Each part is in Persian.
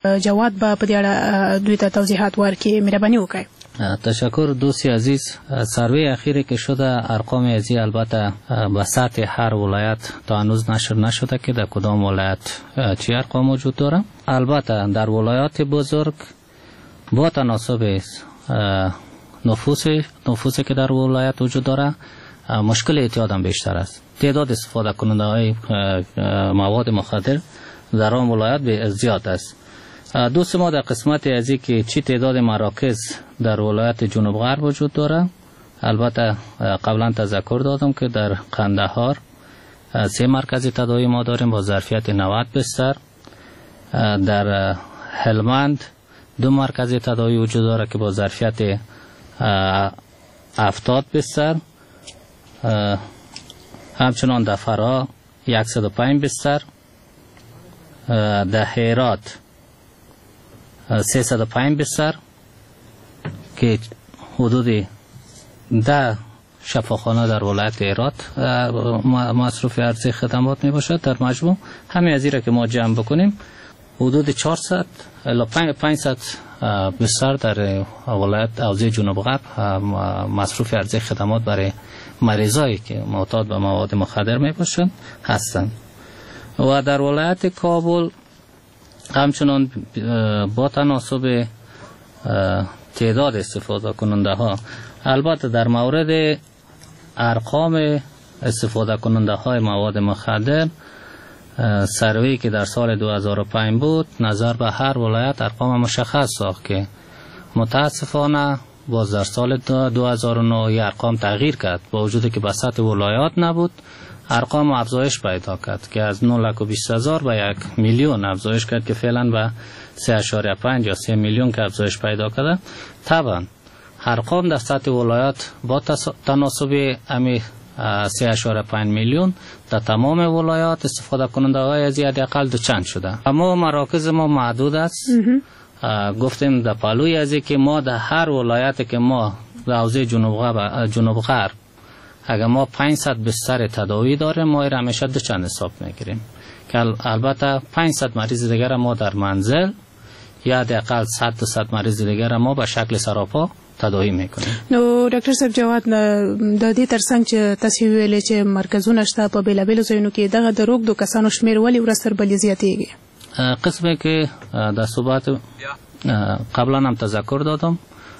جواد با په دې اړه دوی ته توضیحات ورکړي. مهرباني وکړئ. تشکر دوستی عزیز. سروی اخیری که شده ارقام ازی البته به سطح هر ولایت تا هنوز نشر نشده که در کدام ولایت چی ارقام وجود داره. البته در ولایات بزرگ با تناسب نفوسی که در ولایت وجود داره مشکل اعتیاد هم بیشتر است. تعداد استفاده کننده های مواد مخدر در آن ولایت زیاد است. دوست ما در قسمت ازی که چی تعداد مراکز در ولایت جنوب غرب وجود داره، البته قبلا تذکر دادم که در قندهار 3 مرکز تداوی ما داریم با ظرفیت 90 بستر. در هلمند 2 مرکز تداوی وجود داره که با ظرفیت 70 بستر. همچنان در فرا 105 بستر. در هرات 305 بستر که حدود 10 شفاخانه در ولایت هرات مصرف عرضه خدمات می باشد. در مجموع همین از که ما جمع بکنیم حدود 400 الی 500 بستر در ولایت حوزه جنوب غرب مصرف عرضه خدمات برای مریضایی که معتاد به مواد مخدر می باشند هستند. و در ولایت کابل همچنان با تناسب تعداد استفاده کننده ها، البته در مورد ارقام استفاده کننده های مواد مخدر سروی که در سال 2005 بود نظر به هر ولایت ارقام مشخص ساخت که متاسفانه باز در سال 2009 ارقام تغییر کرد، با وجودی که به سطح ولایات نبود ارقام افزایش پیدا کرد که از 9,20,000 به 1,000,000 افزایش کرد که فعلا به 3.5 یا 3 میلیون که افزایش پیدا کرده. طبعا ارقام در سطح ولایات با تناسب امی 3.5 میلیون در تمام ولایات استفاده کننده های از حداقل دوچند شده. اما مراکز ما محدود است. گفتیم در پهلوی از که ما در هر ولایت که ما در حوزه جنوب غرب اگر ما 500 بستر تداوی داریم ما را همیشه دوچند حساب میگیریم که البته 500 مریض دیگر ما در منزل یا حداقل 100 مریض دیگر ما به شکل سراپا تداوی میکنیم. نو ډاکټر صاحب جواد د دې ترڅنګ چې تاسو ویلې چې مرکزونه شته په بیلابیلو ځایونو کې دغه د روغ د کسانو شمیر ولې ورځ تر بلې زیاتېږي؟ قسمه که در صحبت قبلا هم تذکر دادم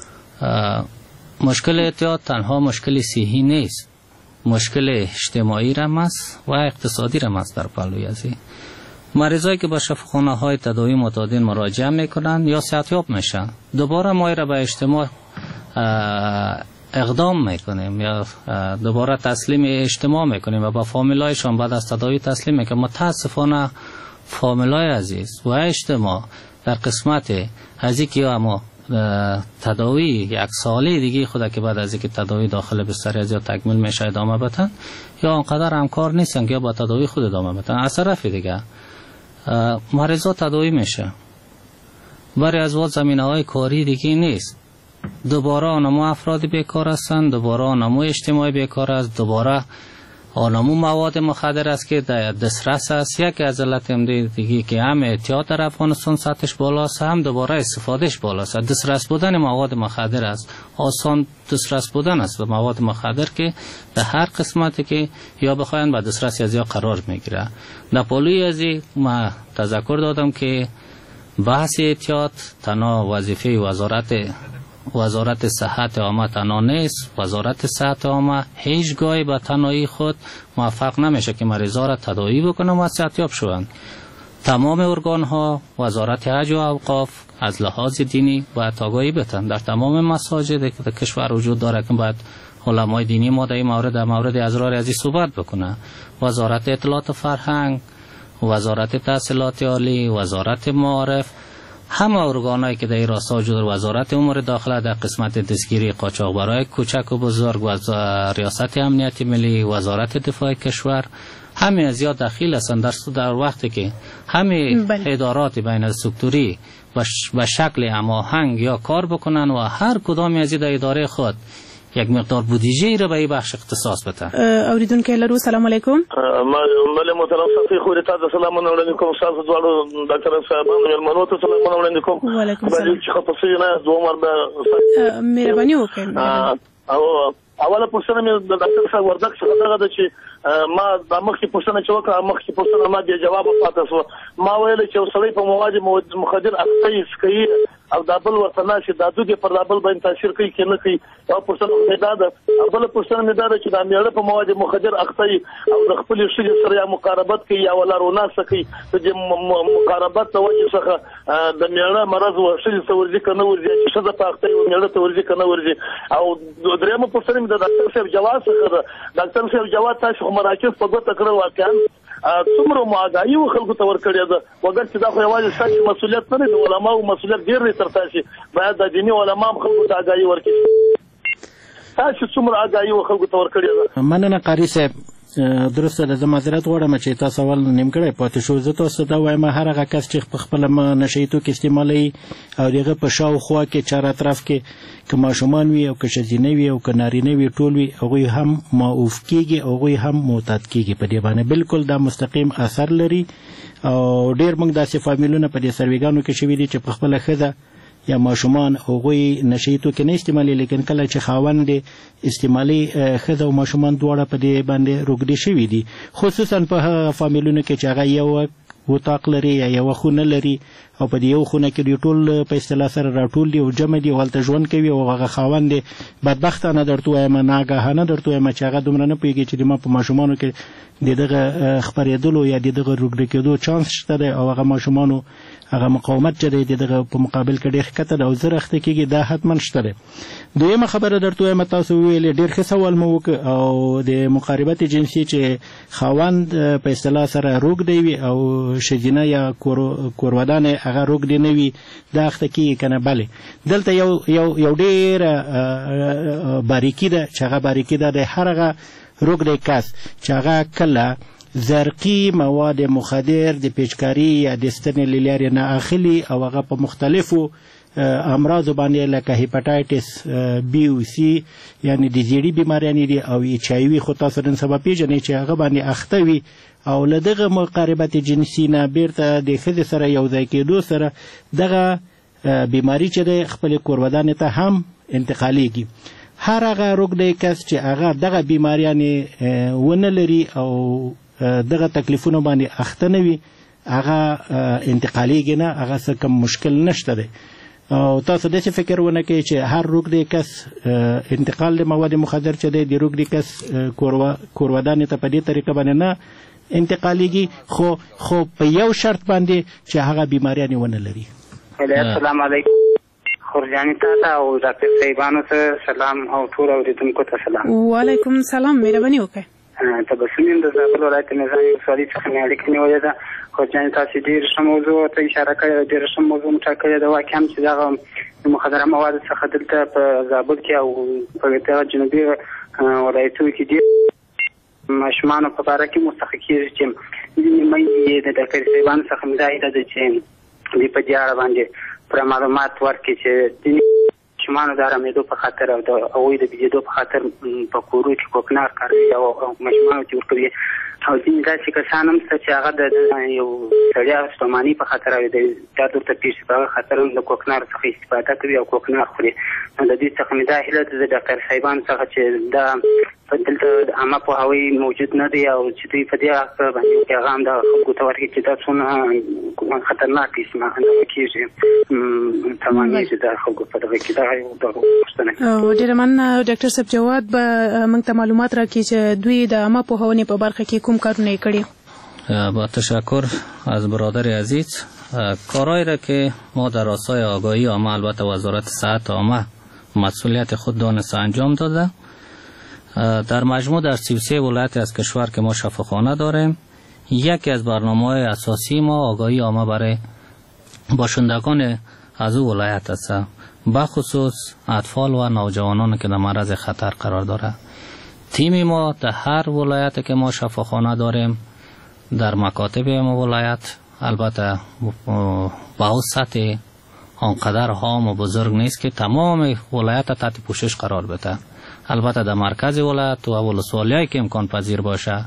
مشکل اعتیاد تنها مشکل صحی نیست، مشکل اجتماعی هم است و اقتصادی هم است. در پهلوی ازی مریضایی که به شفاخانه های تداوی معتادین مراجعه میکنن یا صحتیاب میشن دوباره ما را به اجتماع اقدام میکنیم یا دوباره تسلیم اجتماع میکنیم و با فامیلایشان بعد از تداوی تسلیم میکنیم. متاسفانه فامیلای عزیز و اجتماع در قسمت از اینکه اما تداوی 1 ساله دیگه خدا که بعد از اینکه تداوی داخل بستر از یا تکمیل میشه ادامه بدن یا آنقدر همکار نیستن که با تداوی خود ادامه بدن. از طرف دیگه مریضا تداوی میشه برای از زمینه های کاری دیگه نیست، دوباره آنمو افرادی بیکار هستند، دوباره آنمو اجتماعی بیکار است، دوباره آنمو مواد مخدر است که در دسترس است. یک از علت دیگه که هم اعتیاد در افغانستان سطحش بالاست هم دوباره استفادهش بالاست. دسترس بودن مواد مخدر است، آسان دسترس بودن است به مواد مخدر که در هر قسمتی که یا بخواین به دسترس از یا قرار میگیره. در پهلوی ازی ما تذکر دادم که بحث اعتیاد تنها وظیفه وزارت صحت عامه تنها نیست. وزارت صحت عامه هیچگاهی به تنهایی خود موفق نمیشه که مریضا را تداوی بکنه و صحتیاب شوند. تمام ارگان ها، وزارت حج و اوقاف از لحاظ دینی باید آگاهی بتن. در تمام مساجد که کشور وجود داره که باید علمای دینی ما در مورد اسرار ازی صحبت بکنه. وزارت اطلاعات و فرهنگ، وزارت تحصیلات عالی، وزارت معارف، همه ارگانایی که در این راستا وجود داره، وزارت امور داخله در قسمت دستگیری قاچاقبرای کوچک و بزرگ، ریاست امنیت ملی، وزارت دفاع کشور، همه از یا دخیل هستند در وقتی که همه ادارات بین السکتوری به شکل هماهنگ یا کار بکنن و هر کدامی از در اداره خود یک مقدار بودجه را به این بخش اختصاص بده. اوریدونکو لرو سلام علیکم. بله محترم صافی خوري تاسو سلامونه وړاندې کوم تاسو دواړو ډاکټر صاحبانو مېلمنو ته سلامونه وړاندې کوم. وعلیکم السلام. چې خپل نه دوه مرده مهرباني وکړئ. او اوله پوښتنه مې د ډاکټر صاحب وردګ څخه دغه ده چې ما د مخکې پوښتنه چې وکړه مخکې پوښتنه ما بیا جواب پاتې شو. ما ویل چې سړی په مواد مخدر اخته کوي او دا بل ورته ناشي د دوی پر بل باندې تاثیر کوي کې نه کوي. او پوښتنه مې دا ده بل پوښتنه مې دا ده چې دا میړه په مواد مخدر اخته او د خپل شخصي سره یا مقاربت کوي یا ولارونه سکی چې مقاربت ته وجه څخه د میړه مرز او شخصي ورځي کنه ورځي چې څه په اخته او میړه ته ورځي کنه ورځي. او درېمه پوښتنه مې د ډاکټر صاحب جواب څخه ده. ډاکټر صاحب جواب تاسو مراکز په ګوته کړو واقعا څومره ماګایي خلکو ته ورکړی ده وګر چې دا خو یوازې ساتي مسؤلیت نه دی د علماو مسؤلیت ډیر دی تر تاسو باید د دیني علماو خلکو ته آګاهي ورکړي. تاسو څومره آګاهي خلکو ته ورکړی ده؟ مننه قاری صاحب. درسته ده. زه معذرت غواړم چې تاسو اول نیم کړی پاتې شو. زه تاسو ته وایم هر هغه کس چې په خپل نشه یي توکي استعمالوي او دغه په شاوخوا کې چار اطراف کې که ماشومان وي او که ښځینه وي او که نارینه وي ټول وي هغوی هم معوف کېږي او هغوی هم معتاد کېږي. په دې باندې بالکل دا مستقیم اثر لري او ډېر موږ داسې فامیلونه په دې سرویګانو کې شوي دي چې په خپله ښځه یا ماشومان هغوی نشه یي توکي نه استعمالي لیکن کله چې خاوند استعمالي ښځه او ماشومان دواړه په دې باندې روږدي شوي دي خصوصا په هغه فامیلونو کې چې هغه یو وطاق لري یا یو خونه لري او په دې یو خونه کې دوی ټول په اصطلاح سره راټول دي او جمع دي او هلته ژوند کوي او هغه خاوند بدبختانه درته وایم ناګهانه درته وایم چې هغه دومره نه پوهېږي چې ما په ماشومانو کې د دغه خپرېدلو یا د دغه روږدي کېدو چانس شته دی او هغه ماشومانو هغه مقاومت چې دی دغه په مقابل کې ډېر ښکته ده او زر اخته کېږي دا حتما شته دی. دویمه خبره درته وایم تاسو وویلې ډېر ښه سوال مو وکړ او د مقاربت جنسي چې خاوند په اصطلاح سره روږدی وي او ښځینه یا کورودانې هغه روږدې نه وي دا اخته کېږي که نه. بلې دلته یو ډېره باریکي ده چې هغه باریکي ده د هر هغه روږدی کس چې هغه کله زرقي مواد مخدر د پیچکاري یا د ستنې له لارې نه اخلي او هغه په مختلفو امراضو باندې لکه هیپاټایټس بي او سي یعنی د زیړي بیماریانې دي او ایچ آی وي خو تاسو نن سبا پیژنئ چې هغه باندې اخته وي او له دغه مقاربت جنسي نه بیرته د ښځې سره یو ځای کېدو سره دغه بیماري چې دی خپلې کورودانې ته هم انتقالیږي. هر هغه روږدی کس چې هغه دغه بیماریانې ونه لري او دغه تکلیفونو باندې اخته نه وي هغه انتقالیږي نه هغه څه کم مشکل نشته دی. او تاسو داسې فکر ونه کوئ چې هر روږدی کس انتقال د مواد مخدر چې دی د روږدي کس کورودانې ته په دې طریقه باندې نه انتقالیږي خو په یو شرط باندې چې هغه بیماریانې ونه لري. السلام علیکم خورجاني تاسو او ډاکټر صاحبانو ته سلام او ټول اوریدونکو ته سلام. وعلیکم السلام. مهرباني وکړئ. تبسم د زابل ولایت نظام ولسوالۍ څخه مې اړیکه نیولې ده. خورجاني تاسو ډېر ښه موضوع ته اشاره کړې ده ډېره ښه موضوع مطرح کړې ده. واقعا چې دغه مخدره موادو څخه دلته په زابل کې او په دغه جنوبي ولایتونو کې ډېر ماشومانو په باره کې مستحق کېږي چې ځینې میندې د ډاکټر صاحبانو څخه مې دا هیله ده چې دوی په دې اړه باندې پوره معلومات ورکړي چې ځینې ماشومانو د ارامېدو په خاطر او د هغوی د بېدېدو په خاطر په کورو کې کوکنار کاروي او ماشومانو ته ورکوي او ځینې داسې کسان هم شته چې هغه د یو سړي ستوماني په خاطر او د درد ورته پېښ شي په هغه خاطر هم د کوکنار څخه استفاده کوي او کوکنار خوري. نو د دې څخه مې دا هیله ده د ډاکټر صاحبانو څخه چې دا دلته عامه پوهاوی موجود نه دی او چې دوی په دې اړه باندې پیغام د خلکو ته ورکړي چې دا څومره خطرناک کېږي تمامېږي د خلکو په دغه کې. دغه یو پوښتنه. ډېره مننه ډاکټر صاحب جواد به موږ ته معلومات راکړي چې دوی د عامه پوهاونې په برخه کې کوم کارونه یې کړي. با تشکر از برادر عزیز. کارهایی را که ما در راستای آگاهی عامه البته وزارت صحت عامه مسئولیت خود دانسته انجام داده. در مجموع در 33 ولایت از کشور که ما شفاخانه داریم یکی از برنامه‌های اساسی ما آگاهی عامه برای باشندگان از او ولایت است، بخصوص اطفال و نوجوانان که در معرض خطر قرار داره. تیم ما در هر ولایت که ما شفاخانه داریم در مکاتب ما ولایت البته با سطح آنقدر هام و بزرگ نیست که تمام ولایت تحت پوشش قرار بده. البته در مرکز ولایت و ولسوالیایی که امکان پذیر باشه.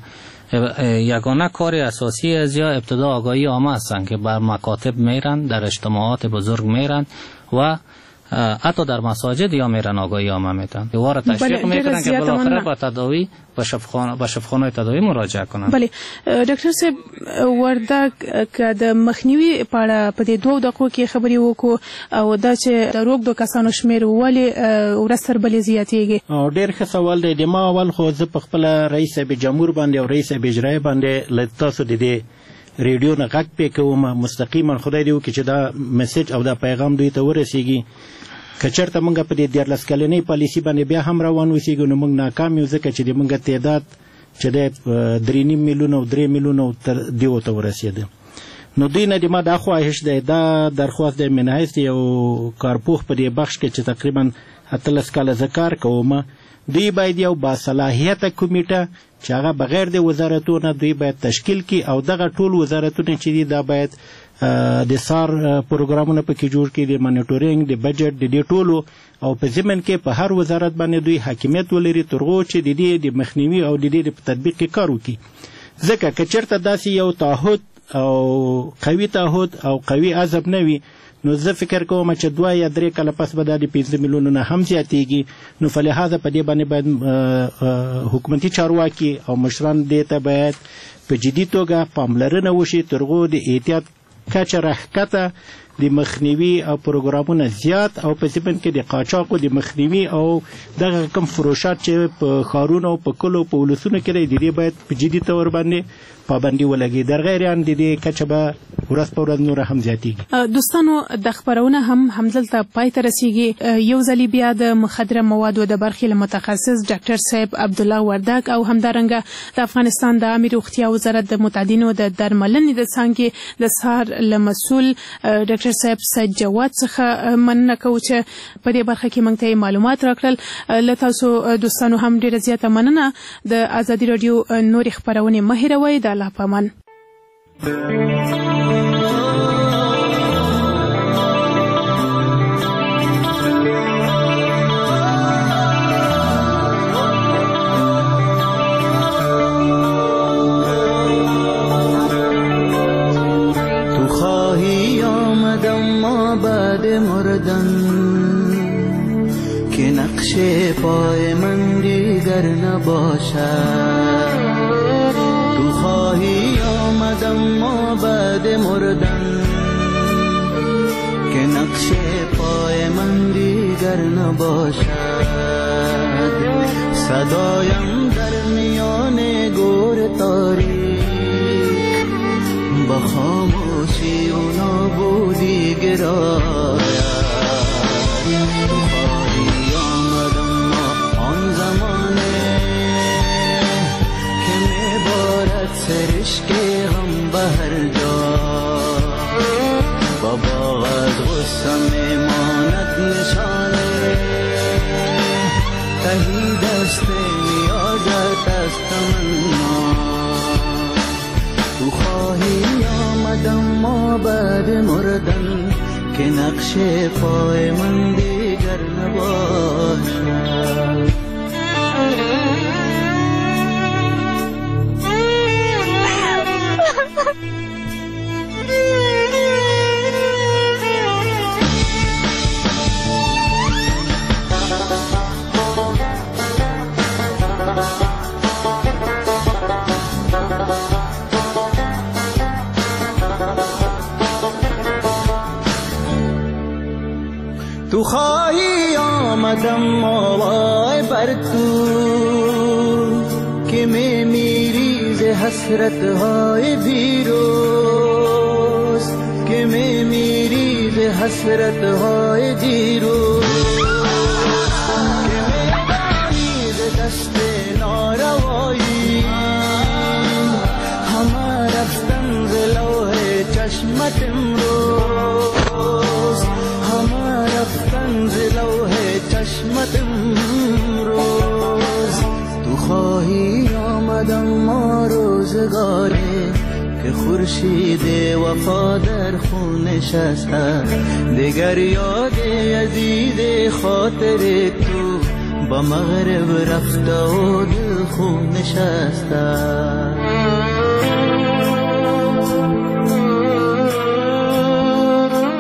یگانه کار اساسی از یا ابتدا آگاهی عامه هستند که بر مکاتب میرن، در اجتماعات بزرگ میرن و حتی در مساجد یا میرن آگاهی عامه میتن دوباره تشویق میکنن که بالاخره با تداوی به شفاخانه تداوی مراجعه کنن. بله ډاکټر صاحب وردا که د مخنیوي په دې دوه دقیقو کې خبرې وکړو او دا چې د روغ د کسانو شمیر ولې ورستر بلې زیاتېږي. ډېر ښه سوال دی. د ما اول خو زه په خپل رئیس جمهور باندې او رئیس اجرایي باندې له تاسو د دې ریډیو نه غږ پې کوم مستقیما خدای دې وکړي چې دا میسج او دا پیغام دوی ته ورسیږي. که چېرته موږ په دې 14 کلنۍ پالیسي باندې بیا هم روان اوسېږو نو موږ ناکام یو ځکه چې د موږ تعداد چې دی 3.5 میلیونه او 3 میلیونه تر دیو ته ورسېده. نو دوی نه د ما دا خواهش دی، دا درخواست دی من حیث یو کارپوه په دې بخش کې چې تقریبا 18 کاله زه کار کوم، دوی باید یو باصلاحیته کمیټه چې هغه بغیر د وزارتونو دوی باید تشکیل کړي او دغه ټول وزارتونه چې دي دا باید د سار پروګرامونه پکې جوړ کړي، د مانیټورینګ، د بجټ، د دې ټولو او په ضمن کې په هر وزارت باندې دوی حاکمیت ولري تر څو چې د دې د مخنیوي او د دې د تطبیق کې کار وکړي. ځکه که چېرته داسې یو تعهد او قوي تعهد او قوي عزم نه وي نو زه فکر کوم چې 2 یا 3 کاله پس به دا د 15 میلیونو نه هم زیاتېږي. نو فلهذا په دې باندې باید حکومتي چارواکي او مشران دې ته باید په جدي توګه پاملرنه وشي تر څو د احتیاط کچه راښکته د مخنیوي او پروګرامونه زیات او په ضمن کې د قاچاقو د مخنیوي او دغه کوم فروشات چې په ښارونو او په کلو په ولسونو کې دی د دې باید په جدي تور باندې پابندي ولګي. در غیر ان د دې کچه به ورځ په ورځ نور هم زیاتېږي. دوستانو د خبرونه هم همدلته پای ته رسیږي. یو ځلې بیا د مخدره موادو د برخې له متخصص ډاکټر صاحب عبدالله وردک او همدارنګه د افغانستان د عامه روغتیا وزارت د متعدینو د درملنې د څانګې د سهار له مسؤل ډاکټر صاحب سید جواد څخه مننه کوو چې په دې برخه کې موږ ته معلومات راکړل. له تاسو دوستانو هم ډېره زیاته مننه. د ازادي راډیو نورې خپرونې مه هېروئ. د الله پامان. تو خواهی آمدم ما بعد مردن که نقش پای من دیگر نباشد. تو خواهی آمدم ما بعد مردن که نقش پای من دیگر نباشد. صدایم در میان گور تاریک با خاموشی و نابودی گراید. تو خواهی آمدم ما آن زمانه که میبارد سرشک غم به هر جا. بابا از غصه میماند نشانه تهی دست نیازت از تمنا. تو خواهی آمدم ما بعد مردن که نقش پای من دیگر نباشد. تو خواهی آمدم مالای بر تو که میمیری ز حسرتهای دیروز، که میمیری ز حسرتهای دیروز، که میمیری ز دست ناروایی همه رفتن ز لوح چشمت امروز، همه رفتن ز لوح چشمت امروز. تو خواهی آمدم ما روزگاری که خورشید وفا در خون نشسته، دیگر یاد عزیز خاطر تو به مغرب رفته و دل خوب نشسته